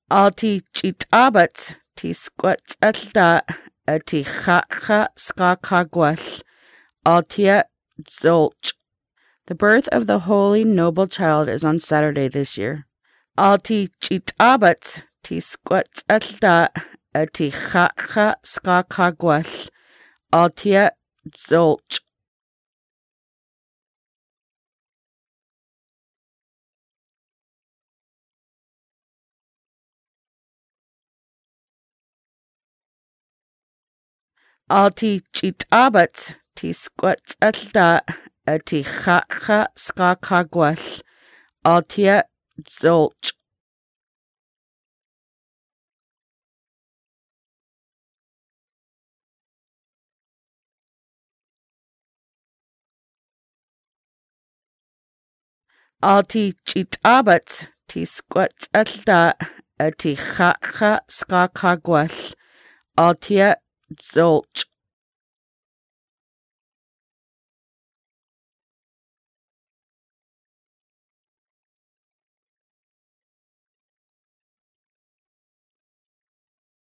Alti chitabat tisquatsalda atichacha skakagwal altia zolch. The birth of the holy noble child is on Saturday this year. Alti chitabat tisquatsalda atichacha skakagwal altia zolch. Alti chitabat tisquatsalda atichacha skakagwal altia zolch. Alti chitabat tisquatsalda atichacha skakagwal altia zolch.